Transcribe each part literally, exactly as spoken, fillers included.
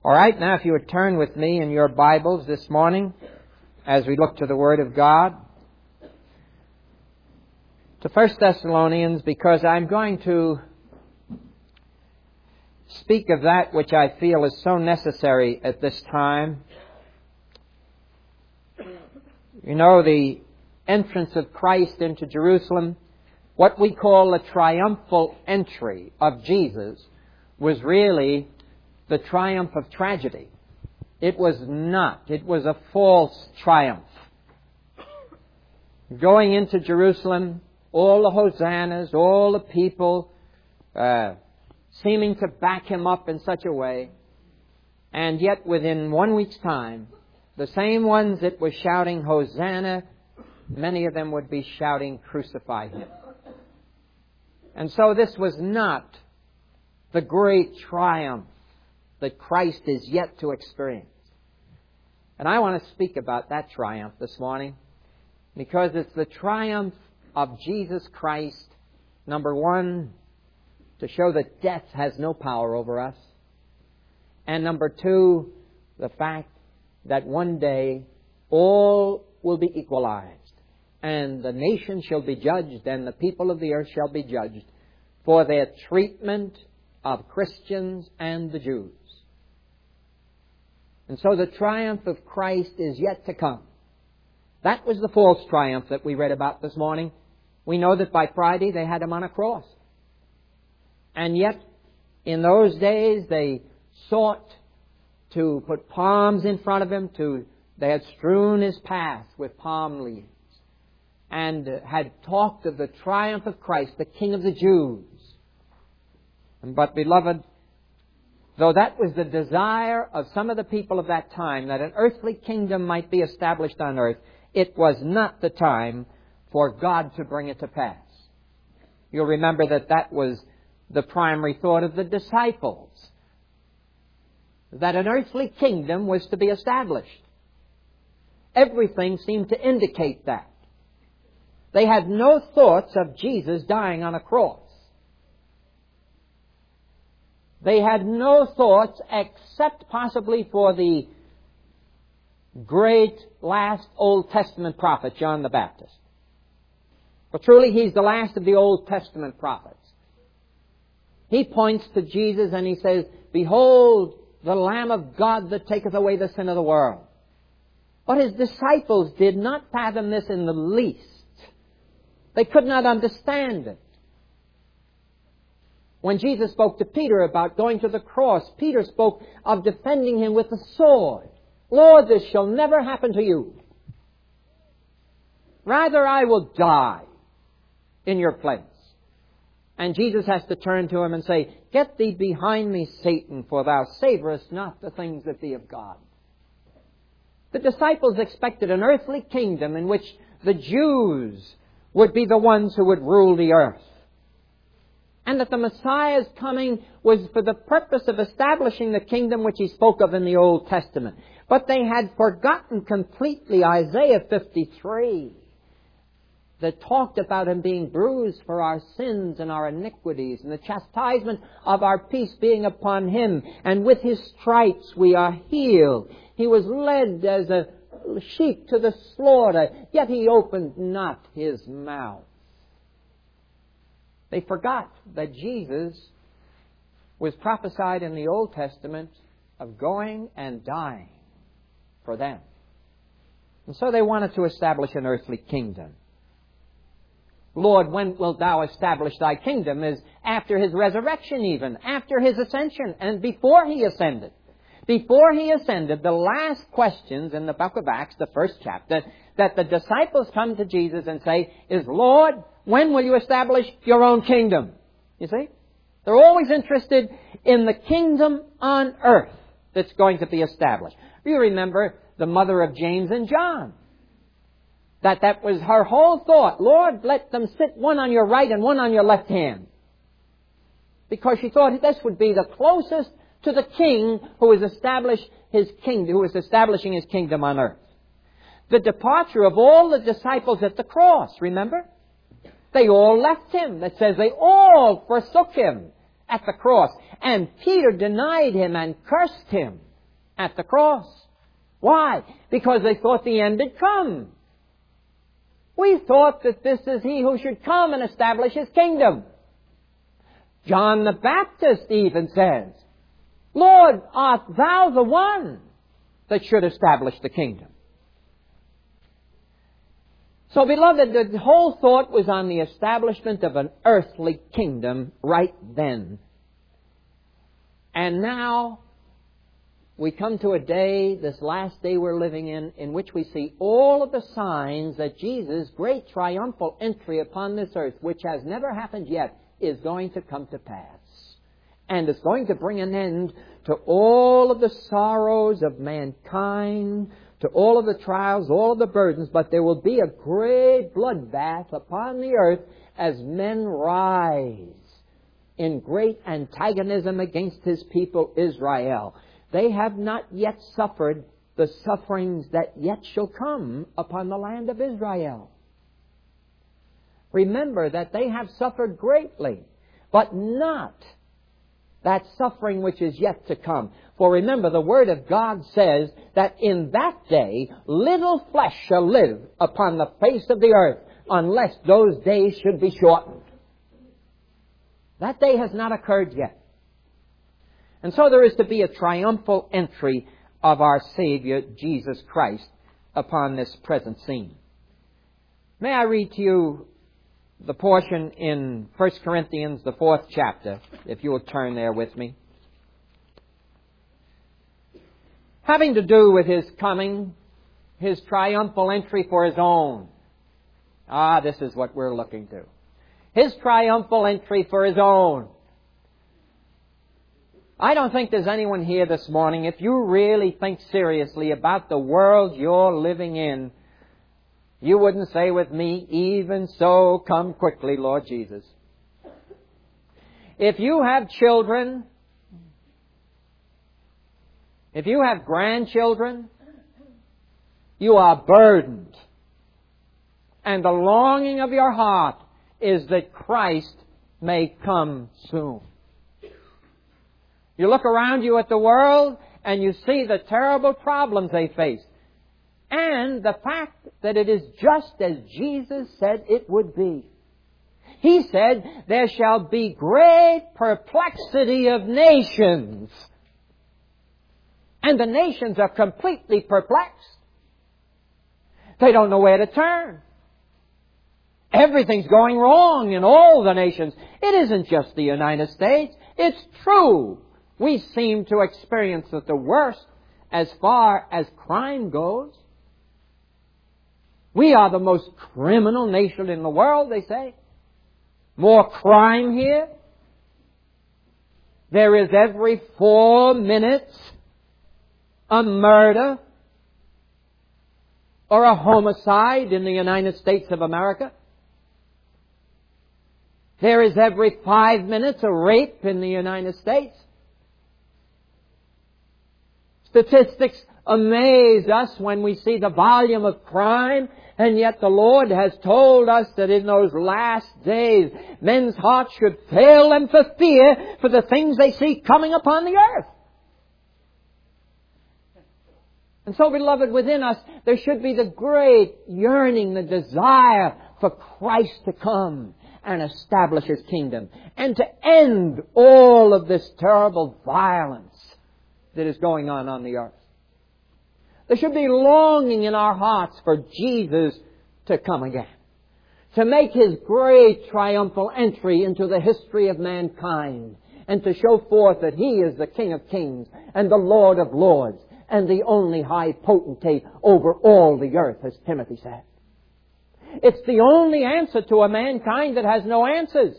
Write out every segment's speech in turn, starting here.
All right, now if you would turn with me in your Bibles this morning as we look to the Word of God to First Thessalonians, because I'm going to speak of that which I feel is so necessary at this time. You know, the entrance of Christ into Jerusalem, what we call the triumphal entry of Jesus, was really the triumph of tragedy. It was not. It was a false triumph. Going into Jerusalem, all the hosannas, all the people uh, seeming to back him up in such a way, and yet within one week's time, the same ones that were shouting Hosanna, many of them would be shouting, crucify him. And so this was not the great triumph that Christ is yet to experience. And I want to speak about that triumph this morning because it's the triumph of Jesus Christ, number one, to show that death has no power over us, and number two, the fact that one day all will be equalized, and the nation shall be judged, and the people of the earth shall be judged for their treatment of Christians and the Jews. And so the triumph of Christ is yet to come. That was the false triumph that we read about this morning. We know that by Friday they had him on a cross. And yet, in those days, they sought to put palms in front of him. To They had strewn his path with palm leaves and had talked of the triumph of Christ, the King of the Jews. But, beloved, though that was the desire of some of the people of that time, that an earthly kingdom might be established on earth, it was not the time for God to bring it to pass. You'll remember that that was the primary thought of the disciples, that an earthly kingdom was to be established. Everything seemed to indicate that. They had no thoughts of Jesus dying on a cross. They had no thoughts except possibly for the great last Old Testament prophet, John the Baptist. But truly, he's the last of the Old Testament prophets. He points to Jesus and he says, "Behold, the Lamb of God that taketh away the sin of the world." But his disciples did not fathom this in the least. They could not understand it. When Jesus spoke to Peter about going to the cross, Peter spoke of defending him with the sword. "Lord, this shall never happen to you. Rather, I will die in your place." And Jesus has to turn to him and say, "Get thee behind me, Satan, for thou savorest not the things that be of God." The disciples expected an earthly kingdom in which the Jews would be the ones who would rule the earth, and that the Messiah's coming was for the purpose of establishing the kingdom which he spoke of in the Old Testament. But they had forgotten completely Isaiah fifty-three, that talked about him being bruised for our sins and our iniquities, and the chastisement of our peace being upon him, and with his stripes we are healed. He was led as a sheep to the slaughter, yet he opened not his mouth. They forgot that Jesus was prophesied in the Old Testament of going and dying for them. And so they wanted to establish an earthly kingdom. "Lord, when wilt thou establish thy kingdom?" is after his resurrection even, after his ascension, and before he ascended. Before he ascended, the last questions in the book of Acts, the first chapter, that the disciples come to Jesus and say is, "Lord, when will you establish your own kingdom?" You see? They're always interested in the kingdom on earth that's going to be established. You remember the mother of James and John. That that was her whole thought. "Lord, let them sit one on your right and one on your left hand." Because she thought this would be the closest to the king who is established his kingdom, who is establishing his kingdom on earth. The departure of all the disciples at the cross, remember? They all left him. That says they all forsook him at the cross. And Peter denied him and cursed him. at the cross. Why? Because they thought the end had come. We thought that this is He who should come and establish His kingdom. John the Baptist even says, Lord, art Thou the one that should establish the kingdom? So, beloved, the whole thought was on the establishment of an earthly kingdom right then. And now we come to a day, this last day we're living in, in which we see all of the signs that Jesus' great triumphal entry upon this earth, which has never happened yet, is going to come to pass. And it's going to bring an end to all of the sorrows of mankind, to all of the trials, all of the burdens, but there will be a great bloodbath upon the earth as men rise in great antagonism against His people Israel. They have not yet suffered the sufferings that yet shall come upon the land of Israel. Remember that they have suffered greatly, but not that suffering which is yet to come. For remember, the Word of God says that in that day little flesh shall live upon the face of the earth unless those days should be shortened. That day has not occurred yet. And so there is to be a triumphal entry of our Savior, Jesus Christ, upon this present scene. May I read to you the portion in First Corinthians, the fourth chapter, if you will turn there with me. Having to do with His coming, His triumphal entry for His own. Ah, this is what we're looking to. His triumphal entry for His own. I don't think there's anyone here this morning, if you really think seriously about the world you're living in, you wouldn't say with me, even so, come quickly, Lord Jesus. If you have children, if you have grandchildren, you are burdened. And the longing of your heart is that Christ may come soon. You look around you at the world and you see the terrible problems they face. And the fact that it is just as Jesus said it would be. He said, there shall be great perplexity of nations. And the nations are completely perplexed. They don't know where to turn. Everything's going wrong in all the nations. It isn't just the United States. It's true. We seem to experience at the worst as far as crime goes. We are the most criminal nation in the world, they say. More crime here. There is every four minutes a murder or a homicide in the United States of America. There is every five minutes a rape in the United States. Statistics amaze us when we see the volume of crime, and yet the Lord has told us that in those last days, men's hearts should fail them for fear for the things they see coming upon the earth. And so, beloved, within us, there should be the great yearning, the desire for Christ to come and establish His kingdom, and to end all of this terrible violence that is going on on the earth. There should be longing in our hearts for Jesus to come again, to make His great triumphal entry into the history of mankind, and to show forth that He is the King of kings and the Lord of lords and the only high potentate over all the earth, as Timothy said. It's the only answer to a mankind that has no answers.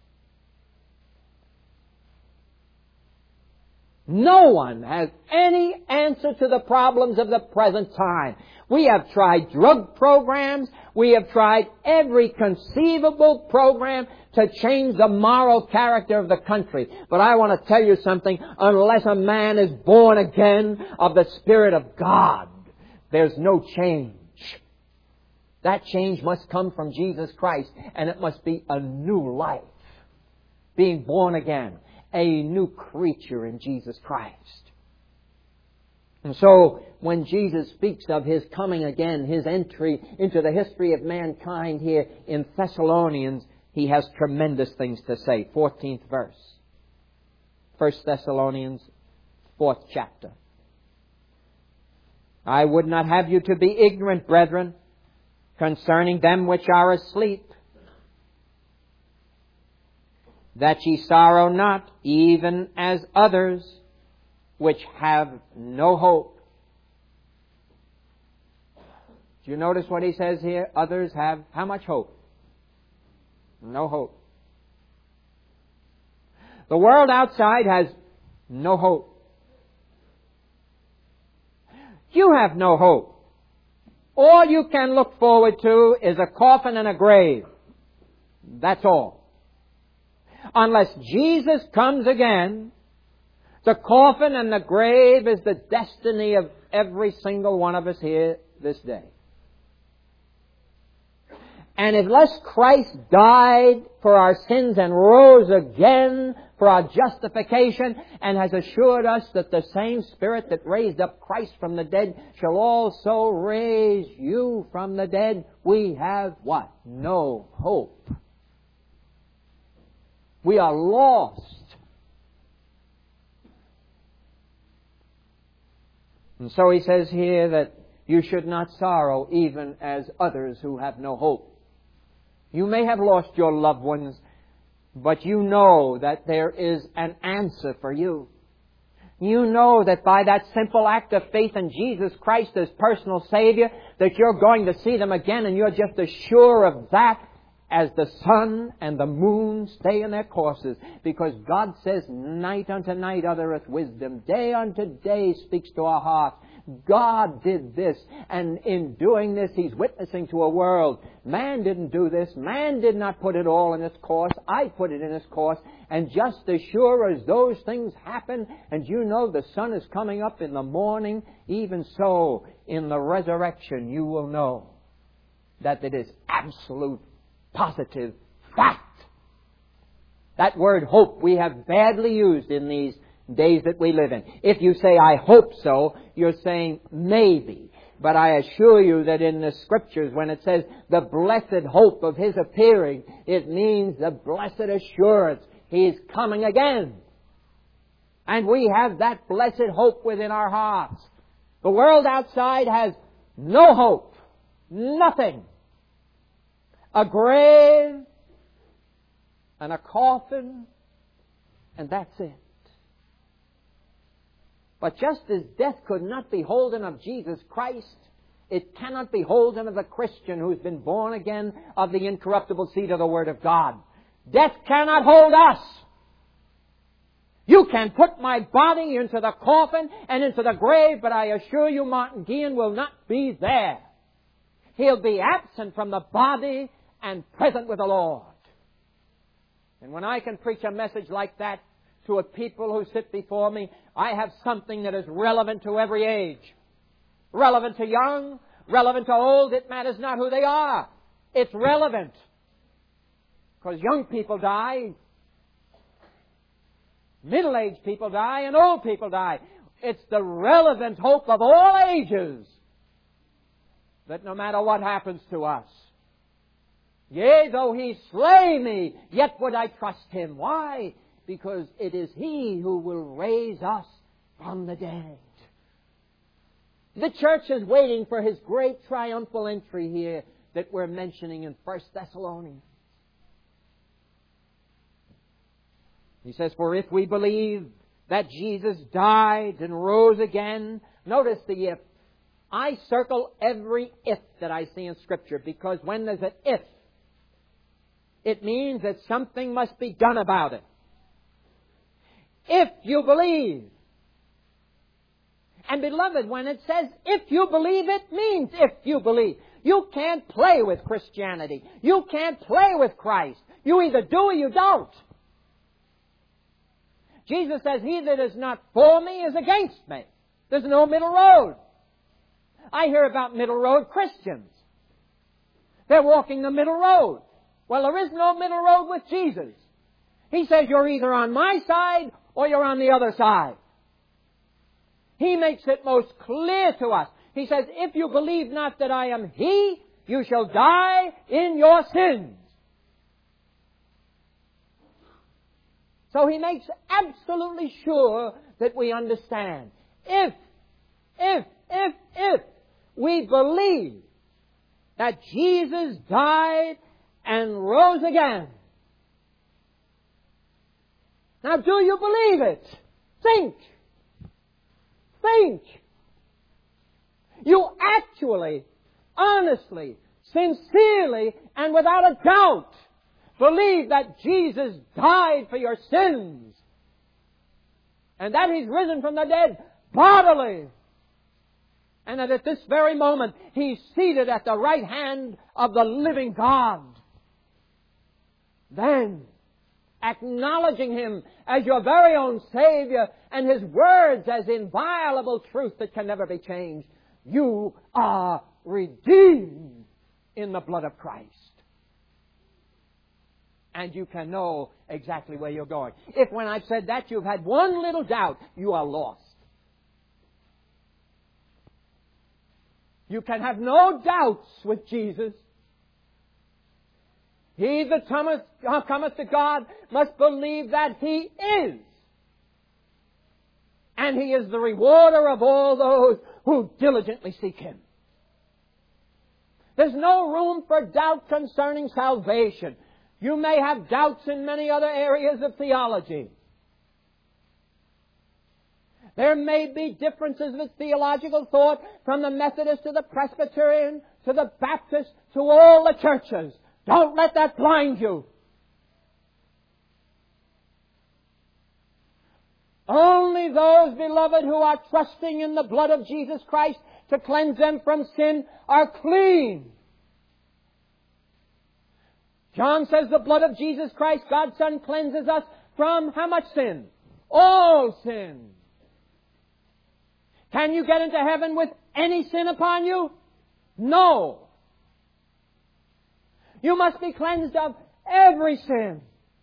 No one has any answer to the problems of the present time. We have tried drug programs. We have tried every conceivable program to change the moral character of the country. But I want to tell you something. Unless a man is born again of the Spirit of God, there's no change. That change must come from Jesus Christ, and it must be a new life. Being born again. A new creature in Jesus Christ. And so, when Jesus speaks of His coming again, His entry into the history of mankind here in Thessalonians, He has tremendous things to say. fourteenth verse. First Thessalonians, fourth chapter. I would not have you to be ignorant, brethren, concerning them which are asleep, that ye sorrow not, even as others which have no hope. Do you notice what he says here? Others have how much hope? No hope. The world outside has no hope. You have no hope. All you can look forward to is a coffin and a grave. That's all. Unless Jesus comes again, the coffin and the grave is the destiny of every single one of us here this day. And unless Christ died for our sins and rose again for our justification and has assured us that the same Spirit that raised up Christ from the dead shall also raise you from the dead, we have what? No hope. We are lost. And so he says here that you should not sorrow even as others who have no hope. You may have lost your loved ones, but you know that there is an answer for you. You know that by that simple act of faith in Jesus Christ as personal Savior, that you're going to see them again, and you're just as sure of that as the sun and the moon stay in their courses. Because God says, night unto night uttereth wisdom, day unto day speaks to our hearts. God did this, and in doing this, He's witnessing to a world. Man didn't do this. Man did not put it all in its course. I put it in its course. And just as sure as those things happen, and you know the sun is coming up in the morning, even so, in the resurrection, you will know that it is absolute, positive fact. That word hope we have badly used in these days that we live in. If you say, I hope so, you're saying maybe. But I assure you that in the Scriptures, when it says the blessed hope of His appearing, it means the blessed assurance He is coming again. And we have that blessed hope within our hearts. The world outside has no hope. Nothing. A grave and a coffin, and that's it. But just as death could not be holden of Jesus Christ, it cannot be holden of the Christian who's been born again of the incorruptible seed of the Word of God. Death cannot hold us. You can put my body into the coffin and into the grave, but I assure you Martin Guillen will not be there. He'll be absent from the body and present with the Lord. And when I can preach a message like that to a people who sit before me, I have something that is relevant to every age. Relevant to young, relevant to old, it matters not who they are. It's relevant. Because young people die, middle-aged people die, and old people die. It's the relevant hope of all ages that no matter what happens to us, yea, though He slay me, yet would I trust Him. Why? Because it is He who will raise us from the dead. The church is waiting for His great triumphal entry here that we're mentioning in First Thessalonians. He says, for if we believe that Jesus died and rose again, notice the if. I circle every if that I see in Scripture, because when there's an if, it means that something must be done about it. If you believe. And beloved, when it says if you believe, it means if you believe. You can't play with Christianity. You can't play with Christ. You either do or you don't. Jesus says, he that is not for me is against me. There's no middle road. I hear about middle road Christians. They're walking the middle road. Well, there is no middle road with Jesus. He says you're either on my side or you're on the other side. He makes it most clear to us. He says, if you believe not that I am He, you shall die in your sins. So He makes absolutely sure that we understand. If, if, if, if we believe that Jesus died and rose again. Now, do you believe it? Think. Think. You actually, honestly, sincerely, and without a doubt, believe that Jesus died for your sins and that He's risen from the dead bodily, and that at this very moment He's seated at the right hand of the living God. Then, acknowledging Him as your very own Savior and His words as inviolable truth that can never be changed, you are redeemed in the blood of Christ. And you can know exactly where you're going. If when I've said that you've had one little doubt, you are lost. You can have no doubts with Jesus. He that cometh, cometh to God must believe that He is. And He is the rewarder of all those who diligently seek Him. There's no room for doubt concerning salvation. You may have doubts in many other areas of theology. There may be differences of theological thought from the Methodist to the Presbyterian to the Baptist to all the churches. Don't let that blind you. Only those, beloved, who are trusting in the blood of Jesus Christ to cleanse them from sin are clean. John says the blood of Jesus Christ, God's Son, cleanses us from how much sin? All sin. Can you get into heaven with any sin upon you? No. You must be cleansed of every sin.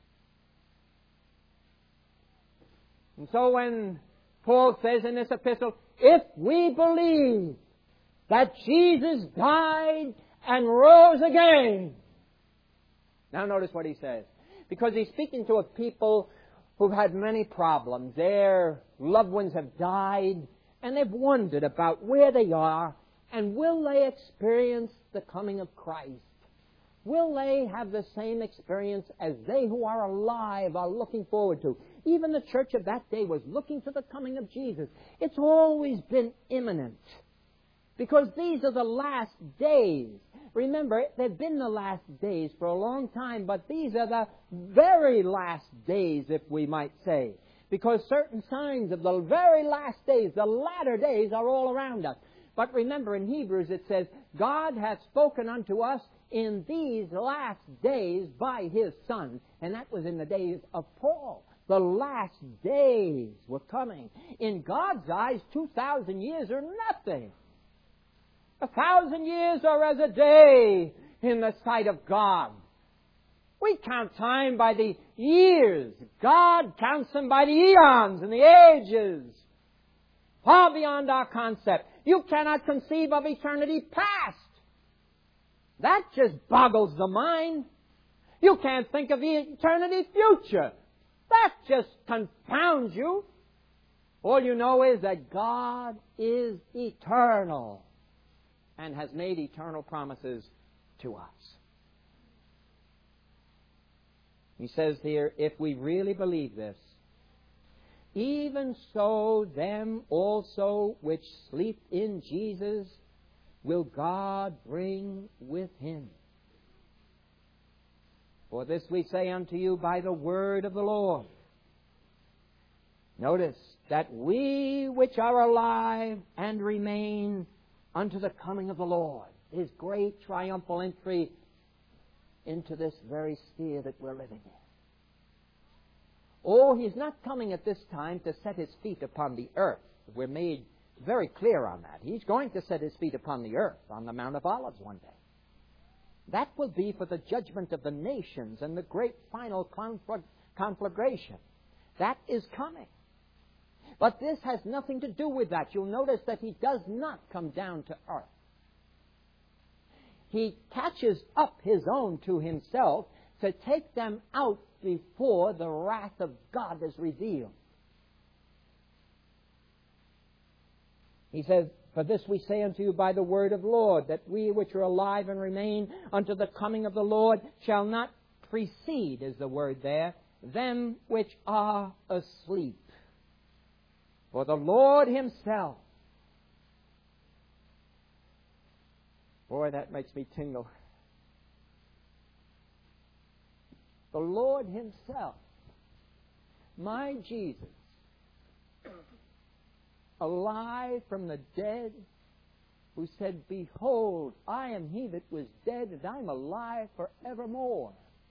And so when Paul says in this epistle, if we believe that Jesus died and rose again. Now notice what he says. Because he's speaking to a people who've had many problems. Their loved ones have died, and they've wondered about where they are, and will they experience the coming of Christ? Will they have the same experience as they who are alive are looking forward to? Even the church of that day was looking to the coming of Jesus. It's always been imminent, because these are the last days. Remember, they've been the last days for a long time, but these are the very last days, if we might say. Because certain signs of the very last days, the latter days, are all around us. But remember, in Hebrews it says, God hath spoken unto us in these last days by His Son. And that was in the days of Paul. The last days were coming. In God's eyes, two thousand years are nothing. A thousand years are as a day in the sight of God. We count time by the years. God counts them by the eons and the ages. Far beyond our concept. You cannot conceive of eternity past. That just boggles the mind. You can't think of eternity future. That just confounds you. All you know is that God is eternal and has made eternal promises to us. He says here, if we really believe this, even so them also which sleep in Jesus will God bring with Him. For this we say unto you by the word of the Lord. Notice that we which are alive and remain unto the coming of the Lord, His great triumphal entry into this very sphere that we're living in. Oh, He's not coming at this time to set His feet upon the earth. We're made very clear on that. He's going to set His feet upon the earth on the Mount of Olives one day. That will be for the judgment of the nations and the great final conflagration. That is coming. But this has nothing to do with that. You'll notice that he does not come down to earth. He catches up his own to himself to take them out before the wrath of God is revealed. He says, "For this we say unto you by the word of the Lord, that we which are alive and remain unto the coming of the Lord shall not precede," is the word there, "them which are asleep. For the Lord himself," boy, that makes me tingle. The Lord himself, my Jesus, alive from the dead, who said, "Behold, I am he that was dead, and I'm alive forevermore."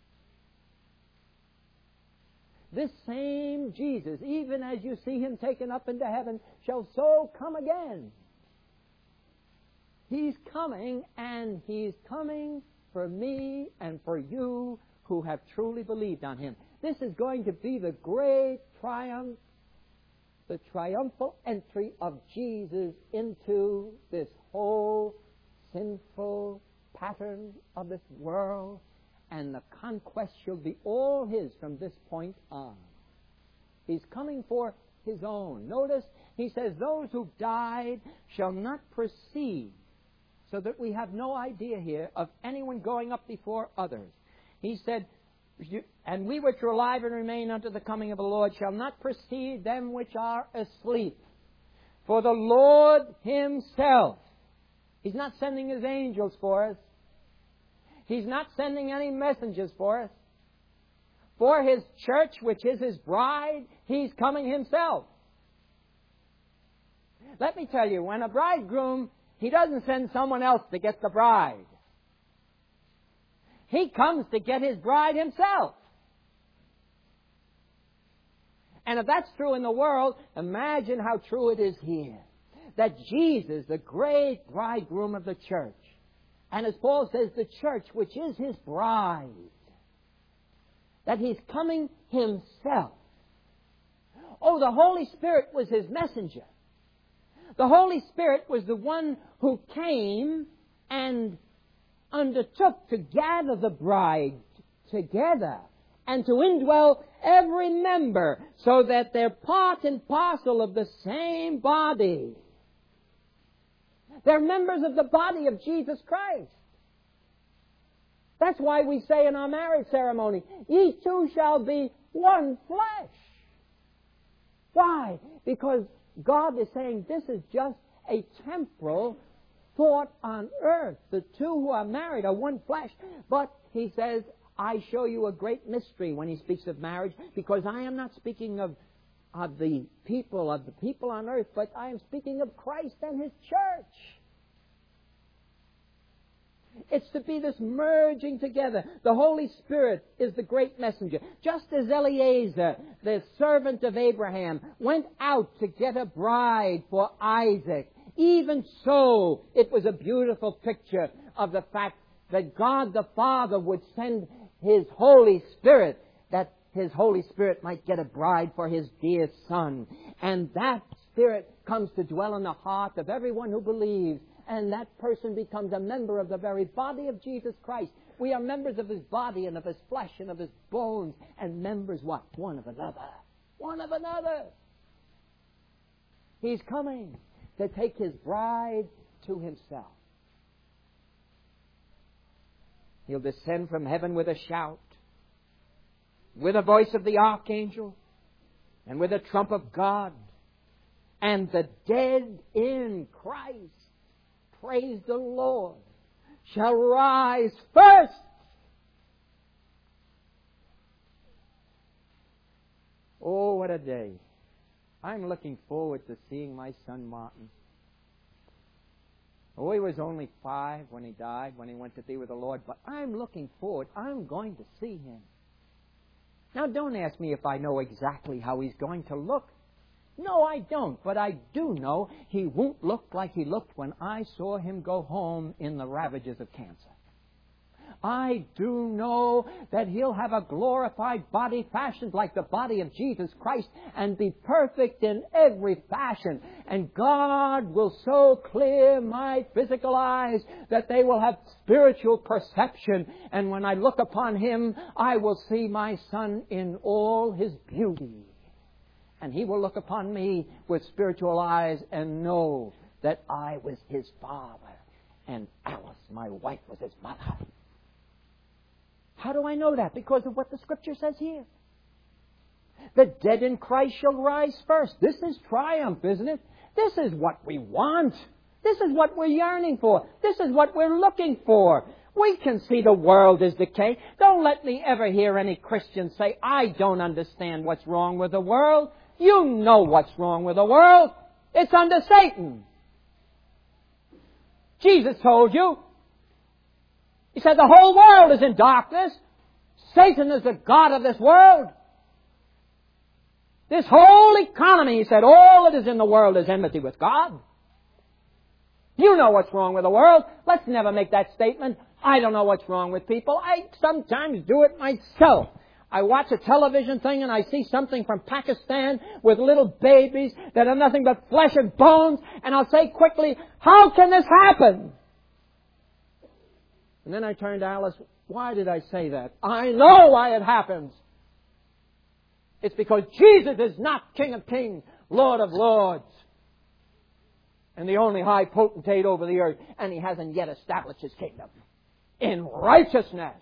This same Jesus, even as you see him taken up into heaven, shall so come again. He's coming, and he's coming for me and for you who have truly believed on him. This is going to be the great triumph, the triumphal entry of Jesus into this whole sinful pattern of this world, and the conquest shall be all his from this point on. He's coming for his own. Notice, he says, "Those who died shall not proceed," so that we have no idea here of anyone going up before others. He said, "And we which are alive and remain unto the coming of the Lord shall not precede them which are asleep. For the Lord himself," he's not sending his angels for us. He's not sending any messengers for us. For his church, which is his bride, he's coming himself. Let me tell you, when a bridegroom, he doesn't send someone else to get the bride. He comes to get his bride himself. And if that's true in the world, imagine how true it is here. That Jesus, the great bridegroom of the church, and as Paul says, the church, which is his bride, that he's coming himself. Oh, the Holy Spirit was his messenger. The Holy Spirit was the one who came and undertook to gather the bride together and to indwell every member so that they're part and parcel of the same body. They're members of the body of Jesus Christ. That's why we say in our marriage ceremony, "Ye two shall be one flesh." Why? Because God is saying this is just a temporal thought on earth. The two who are married are one flesh. But he says, "I show you a great mystery" when he speaks of marriage, because I am not speaking of, of the people, of the people on earth, but I am speaking of Christ and his church. It's to be this merging together. The Holy Spirit is the great messenger. Just as Eliezer, the servant of Abraham, went out to get a bride for Isaac, even so, it was a beautiful picture of the fact that God the Father would send his Holy Spirit, that his Holy Spirit might get a bride for his dear Son. And that Spirit comes to dwell in the heart of everyone who believes, and that person becomes a member of the very body of Jesus Christ. We are members of his body and of his flesh and of his bones, and members what? One of another. One of another. He's coming to take his bride to himself. He'll descend from heaven with a shout, with the voice of the archangel, and with the trump of God. And the dead in Christ, praise the Lord, shall rise first. Oh, what a day. I'm looking forward to seeing my son Martin. Oh, he was only five when he died, when he went to be with the Lord, but I'm looking forward. I'm going to see him. Now, don't ask me if I know exactly how he's going to look. No, I don't, but I do know he won't look like he looked when I saw him go home in the ravages of cancer. I do know that He'll have a glorified body fashioned like the body of Jesus Christ and be perfect in every fashion. And God will so clear my physical eyes that they will have spiritual perception. And when I look upon Him, I will see my Son in all His beauty. And He will look upon me with spiritual eyes and know that I was His father and Alice, my wife, was His mother. How do I know that? Because of what the Scripture says here. The dead in Christ shall rise first. This is triumph, isn't it? This is what we want. This is what we're yearning for. This is what we're looking for. We can see the world is decaying. Don't let me ever hear any Christian say, I don't understand what's wrong with the world. You know what's wrong with the world. It's under Satan. Jesus told you. He said the whole world is in darkness. Satan is the god of this world. This whole economy, he said, all that is in the world is enmity with God. You know what's wrong with the world. Let's never make that statement. I don't know what's wrong with people. I sometimes do it myself. I watch a television thing and I see something from Pakistan with little babies that are nothing but flesh and bones, and I'll say quickly, how can this happen? And then I turn to Alice, why did I say that? I know why it happens. It's because Jesus is not King of Kings, Lord of Lords, and the only high potentate over the earth, and He hasn't yet established His kingdom in righteousness.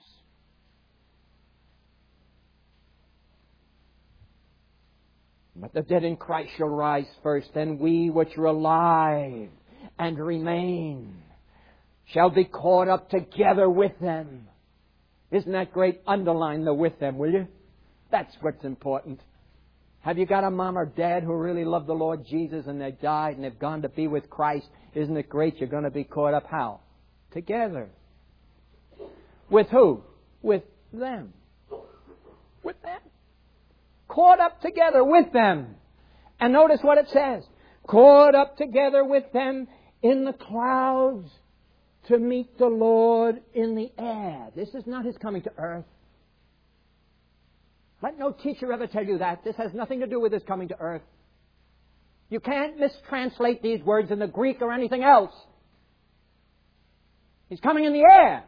But the dead in Christ shall rise first, and we which are alive and remain shall be caught up together with them. Isn't that great? Underline the with them, will you? That's what's important. Have you got a mom or dad who really love the Lord Jesus and they died and they've gone to be with Christ? Isn't it great? You're going to be caught up how? Together. With who? With them. With them. Caught up together with them. And notice what it says. Caught up together with them in the clouds to meet the Lord in the air. This is not His coming to earth. Let no teacher ever tell you that. This has nothing to do with His coming to earth. You can't mistranslate these words in the Greek or anything else. He's coming in the air.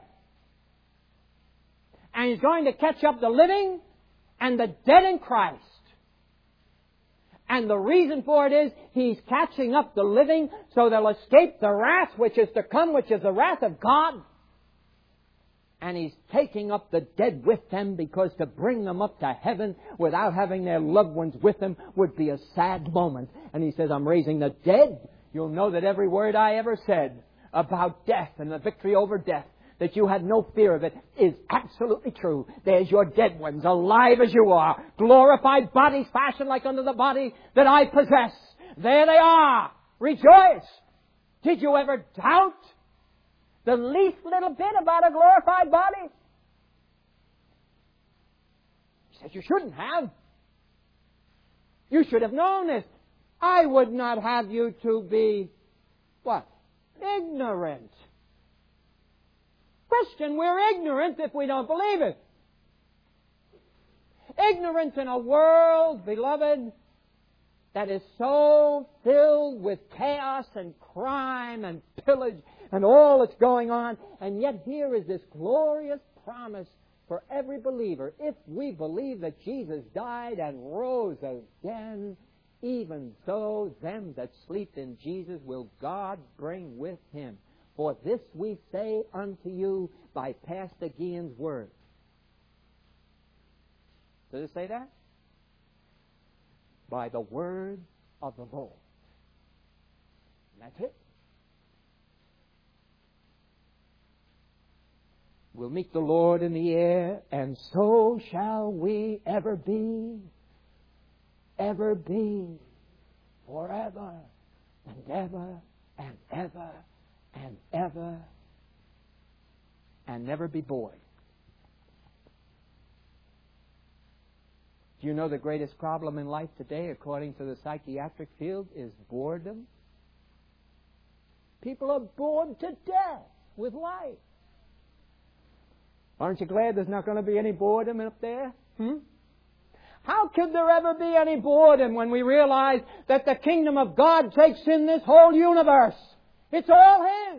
And He's going to catch up the living and the dead in Christ. And the reason for it is He's catching up the living so they'll escape the wrath which is to come, which is the wrath of God. And He's taking up the dead with them, because to bring them up to heaven without having their loved ones with them would be a sad moment. And He says, I'm raising the dead. You'll know that every word I ever said about death and the victory over death, that you had no fear of it, is absolutely true. There's your dead ones, alive as you are, glorified bodies fashioned like unto the body that I possess. There they are. Rejoice. Did you ever doubt the least little bit about a glorified body? He says you shouldn't have. You should have known this. I would not have you to be, what? Ignorant. Christian, we're ignorant if we don't believe it. Ignorant in a world, beloved, that is so filled with chaos and crime and pillage and all that's going on. And yet here is this glorious promise for every believer. If we believe that Jesus died and rose again, even so them that sleep in Jesus will God bring with Him. For this we say unto you by Pastor Gian's word. Does it say that? By the word of the Lord. And that's it. We'll meet the Lord in the air, and so shall we ever be, ever be, forever and ever and ever and ever, and never be bored. Do you know the greatest problem in life today, according to the psychiatric field, is boredom? People are bored to death with life. Aren't you glad there's not going to be any boredom up there? Hmm? How could there ever be any boredom when we realize that the kingdom of God takes in this whole universe? It's all His.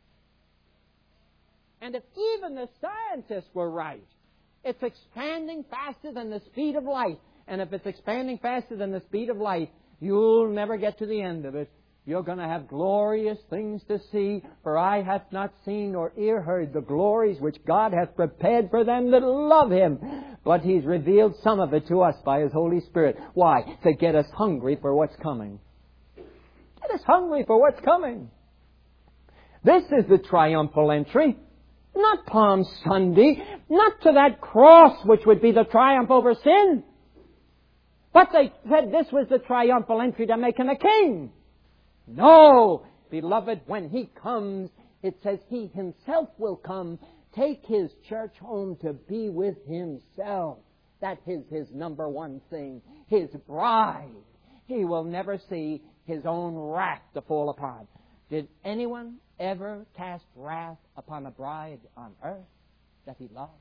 And if even the scientists were right, it's expanding faster than the speed of light. And if it's expanding faster than the speed of light, you'll never get to the end of it. You're going to have glorious things to see, for eye hath not seen nor ear heard the glories which God hath prepared for them that love Him. But He's revealed some of it to us by His Holy Spirit. Why? To get us hungry for what's coming. Get us hungry for what's coming. This is the triumphal entry. Not Palm Sunday. Not to that cross which would be the triumph over sin. But they said this was the triumphal entry to make Him a king. No, beloved, when He comes, it says He Himself will come, take His church home to be with Himself. That is His number one thing. His bride. He will never see His own wrath to fall upon. Did anyone ever cast wrath upon a bride on earth that He loved?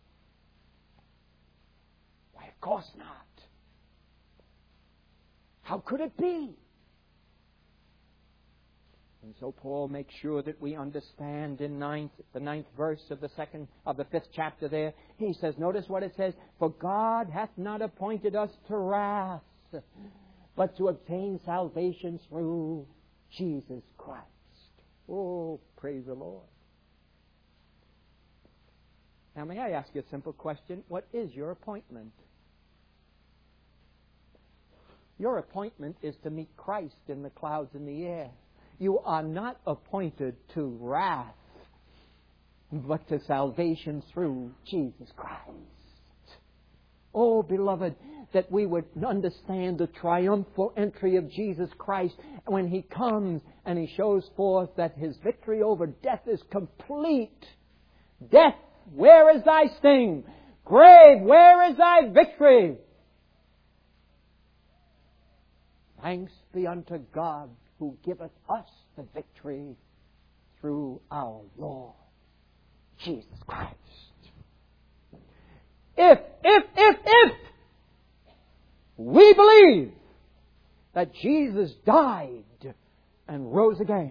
Why, of course not. How could it be? And so Paul makes sure that we understand in ninth, the ninth verse of the second of the fifth chapter there. He says, notice what it says, for God hath not appointed us to wrath, but to obtain salvation through Jesus Christ. Oh, praise the Lord. Now may I ask you a simple question? What is your appointment? Your appointment is to meet Christ in the clouds in the air. You are not appointed to wrath, but to salvation through Jesus Christ. Oh, beloved, that we would understand the triumphal entry of Jesus Christ when He comes and He shows forth that His victory over death is complete. Death, where is thy sting? Grave, where is thy victory? Thanks be unto God who giveth us the victory through our Lord Jesus Christ. If, if, if, if we believe that Jesus died and rose again,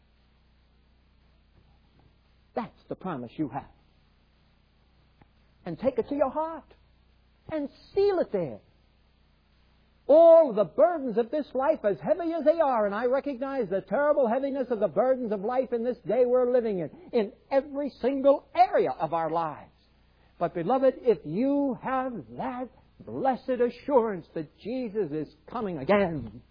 that's the promise you have. And take it to your heart and seal it there. All the burdens of this life, as heavy as they are, and I recognize the terrible heaviness of the burdens of life in this day we're living in, in every single area of our lives. But beloved, if you have that blessed assurance that Jesus is coming again,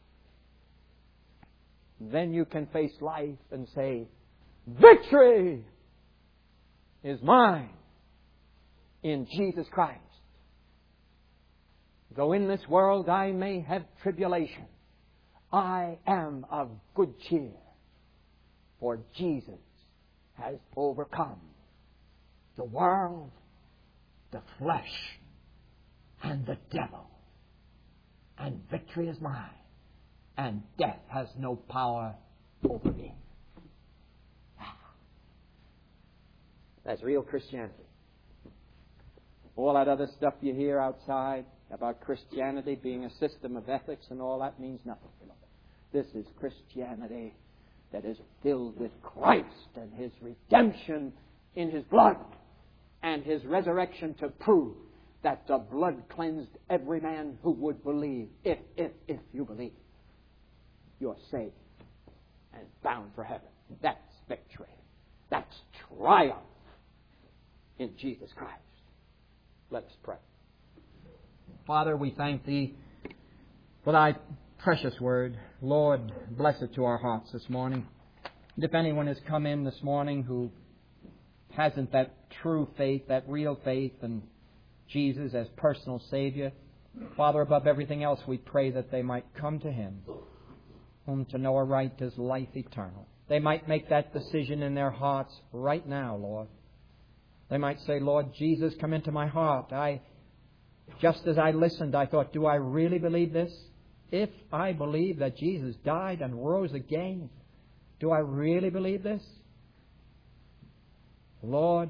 then you can face life and say, victory is mine in Jesus Christ. Though in this world I may have tribulation, I am of good cheer, for Jesus has overcome the world, the flesh, and the devil. And victory is mine, and death has no power over me. That's real Christianity. All that other stuff you hear outside about Christianity being a system of ethics and all that means nothing. This is Christianity that is filled with Christ and His redemption in His blood and His resurrection to prove that the blood cleansed every man who would believe. If, if, if you believe, you're saved and bound for heaven. That's victory. That's triumph in Jesus Christ. Let us pray. Father, we thank Thee for Thy precious word. Lord, bless it to our hearts this morning. And if anyone has come in this morning who hasn't that true faith, that real faith in Jesus as personal Savior, Father, above everything else, we pray that they might come to Him, whom to know aright is life eternal. They might make that decision in their hearts right now, Lord. They might say, Lord Jesus, come into my heart. I, just as I listened, I thought, do I really believe this? If I believe that Jesus died and rose again, do I really believe this? Lord,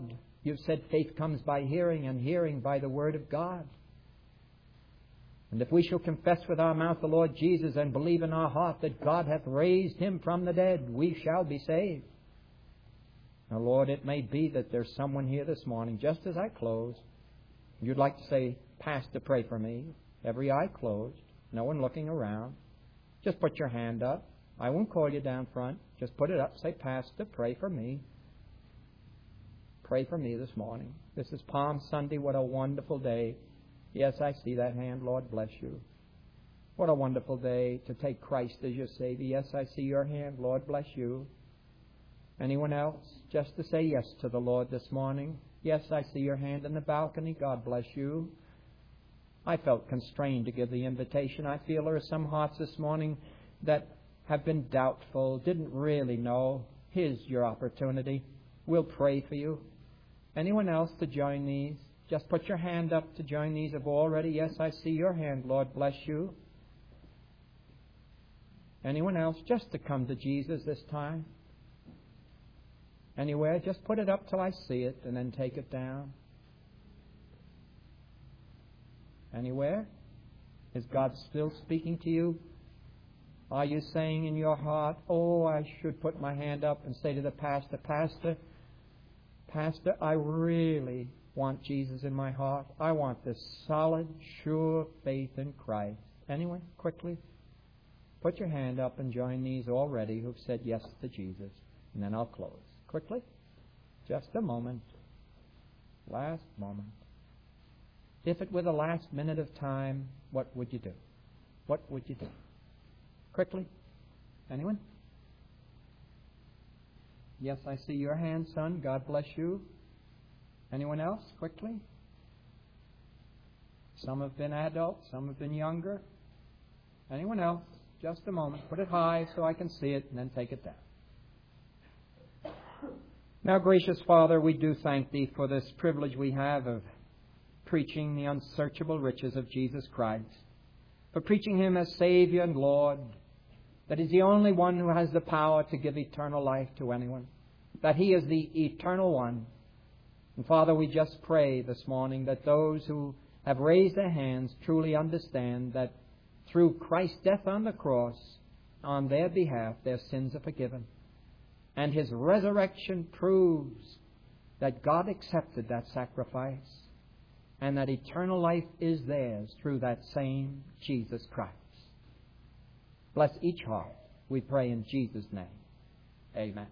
You've said faith comes by hearing, and hearing by the Word of God. And if we shall confess with our mouth the Lord Jesus and believe in our heart that God hath raised Him from the dead, we shall be saved. Now, Lord, it may be that there's someone here this morning, just as I close, you'd like to say, Pastor, pray for me. Every eye closed, no one looking around. Just put your hand up. I won't call you down front. Just put it up. Say, Pastor, pray for me. Pray for me this morning. This is Palm Sunday. What a wonderful day. Yes, I see that hand. Lord bless you. What a wonderful day to take Christ as your Savior. Yes, I see your hand. Lord bless you. Anyone else? Just to say yes to the Lord this morning. Yes, I see your hand in the balcony. God bless you. I felt constrained to give the invitation. I feel there are some hearts this morning that have been doubtful, didn't really know. Here's your opportunity. We'll pray for you. Anyone else to join these? Just put your hand up to join these. If already, yes, I see your hand. Lord bless you. Anyone else just to come to Jesus this time? Anywhere? Just put it up till I see it and then take it down. Anywhere? Is God still speaking to you? Are you saying in your heart, oh, I should put my hand up and say to the pastor, Pastor, Pastor, I really want Jesus in my heart. I want this solid, sure faith in Christ. Anyone? Quickly. Put your hand up and join these already who've said yes to Jesus. And then I'll close. Quickly. Just a moment. Last moment. If it were the last minute of time, what would you do? What would you do? Quickly. Anyone? Yes, I see your hand, son. God bless you. Anyone else? Quickly. Some have been adults. Some have been younger. Anyone else? Just a moment. Put it high so I can see it and then take it down. Now, gracious Father, we do thank Thee for this privilege we have of preaching the unsearchable riches of Jesus Christ, for preaching Him as Savior and Lord, that He's the only one who has the power to give eternal life to anyone, that He is the eternal one. And Father, we just pray this morning that those who have raised their hands truly understand that through Christ's death on the cross, on their behalf, their sins are forgiven. And His resurrection proves that God accepted that sacrifice and that eternal life is theirs through that same Jesus Christ. Bless each heart, we pray in Jesus' name. Amen.